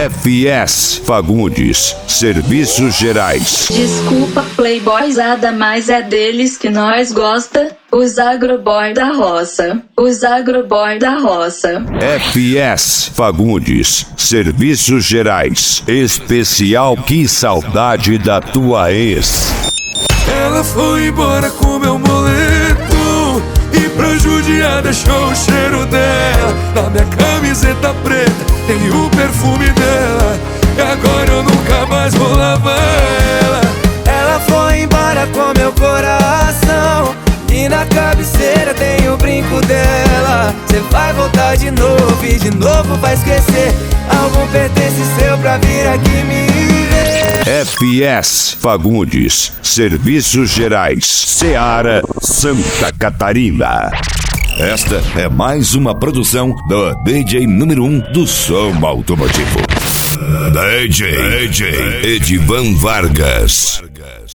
FS Fagundes, Serviços Gerais. Desculpa, playboyzada, mas é deles que nós gosta. Os agroboy da roça. Os agroboy da roça. FS Fagundes, Serviços Gerais. Especial Que Saudade da Tua Ex. Ela foi embora com meu boleto e pra judiar deixou o cheiro dela. Na minha camiseta preta tem o perfume dela, e agora eu nunca mais vou lavar ela. Ela foi embora com meu coração e na cabeceira tem o brinco dela. Cê vai voltar de novo e de novo vai esquecer algum pertence seu pra vir aqui me ver. FS Fagundes, Serviços Gerais, Ceará, Santa Catarina. Esta é mais uma produção do DJ número 1 do som automotivo. DJ Edivan Vargas.